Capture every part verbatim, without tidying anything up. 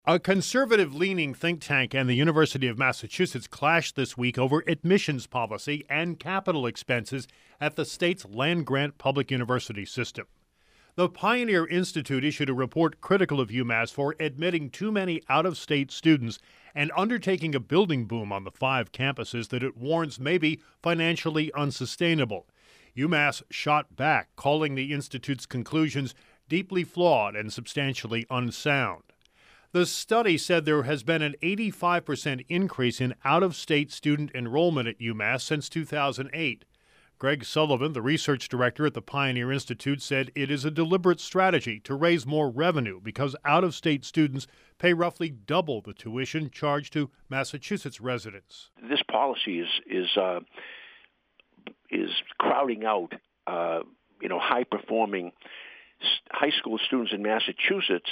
A conservative-leaning think tank and the University of Massachusetts clashed this week over admissions policy and capital expenses at the state's land-grant public university system. The Pioneer Institute issued a report critical of UMass for admitting too many out-of-state students and undertaking a building boom on the five campuses that it warns may be financially unsustainable. UMass shot back, calling the Institute's conclusions deeply flawed and substantially unsound. The study said there has been an eighty-five percent increase in out-of-state student enrollment at UMass since two thousand eight. Greg Sullivan, the research director at the Pioneer Institute, said it is a deliberate strategy to raise more revenue because out-of-state students pay roughly double the tuition charged to Massachusetts residents. This policy is is uh, is crowding out, uh, you know, high-performing high school students in Massachusetts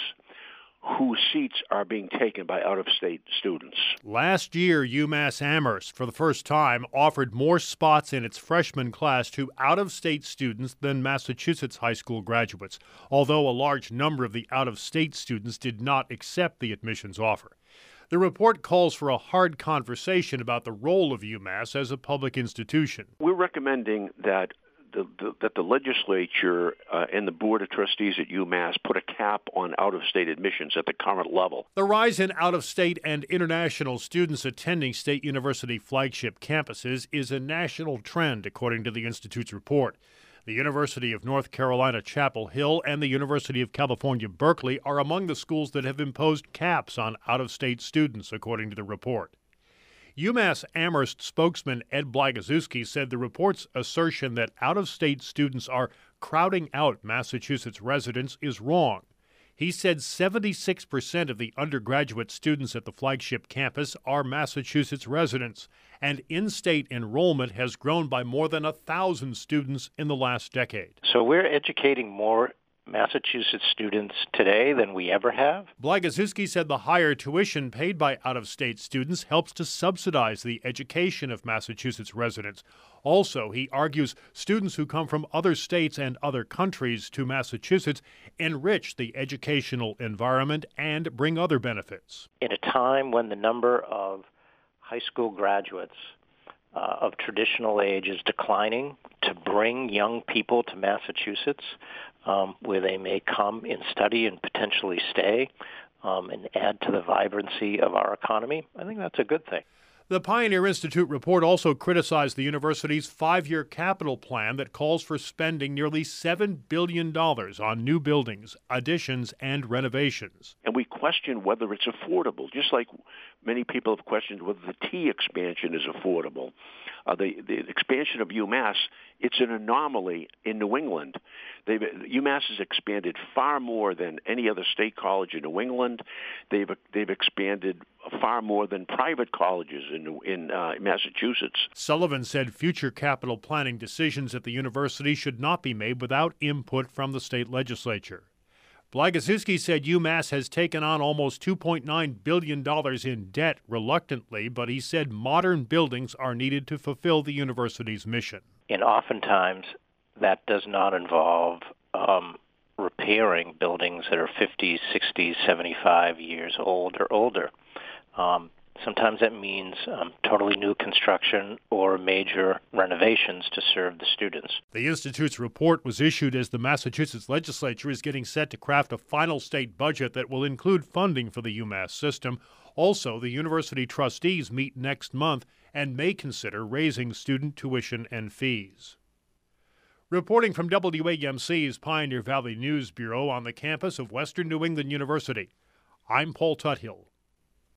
whose seats are being taken by out-of-state students. Last year, UMass Amherst, for the first time, offered more spots in its freshman class to out-of-state students than Massachusetts high school graduates, although a large number of the out-of-state students did not accept the admissions offer. The report calls for a hard conversation about the role of UMass as a public institution. We're recommending that The, the, that the legislature uh, and the Board of Trustees at UMass put a cap on out-of-state admissions at the current level. The rise in out-of-state and international students attending state university flagship campuses is a national trend, according to the Institute's report. The University of North Carolina, Chapel Hill, and the University of California, Berkeley are among the schools that have imposed caps on out-of-state students, according to the report. UMass Amherst spokesman Ed Blagojewski said the report's assertion that out-of-state students are crowding out Massachusetts residents is wrong. He said seventy-six percent of the undergraduate students at the flagship campus are Massachusetts residents, and in-state enrollment has grown by more than a thousand students in the last decade. So we're educating more Massachusetts students today than we ever have. Blagojewski said the higher tuition paid by out-of-state students helps to subsidize the education of Massachusetts residents. Also, he argues students who come from other states and other countries to Massachusetts enrich the educational environment and bring other benefits. In a time when the number of high school graduates uh, of traditional age is declining, to bring young people to Massachusetts, Um, where they may come and study and potentially stay um, and add to the vibrancy of our economy, I think that's a good thing. The Pioneer Institute report also criticized the university's five-year capital plan that calls for spending nearly seven billion dollars on new buildings, additions, and renovations. And we question whether it's affordable, just like many people have questioned whether the T expansion is affordable. Uh, the, the expansion of UMass, it's an anomaly in New England. They've, UMass has expanded far more than any other state college in New England. They've they've expanded far more than private colleges in in uh, Massachusetts. Sullivan said future capital planning decisions at the university should not be made without input from the state legislature. Blagojewski said UMass has taken on almost two point nine billion dollars in debt reluctantly, but he said modern buildings are needed to fulfill the university's mission. And oftentimes that does not involve um, repairing buildings that are fifty, sixty, seventy-five years old or older. Um, sometimes that means um, totally new construction or major renovations to serve the students. The Institute's report was issued as the Massachusetts legislature is getting set to craft a final state budget that will include funding for the UMass system. Also, the university trustees meet next month and may consider raising student tuition and fees. Reporting from W A M C's Pioneer Valley News Bureau on the campus of Western New England University, I'm Paul Tuthill.